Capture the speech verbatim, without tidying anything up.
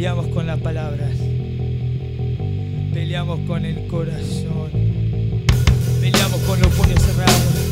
peleamos con las palabras, peleamos con el corazón, peleamos con los puños cerrados.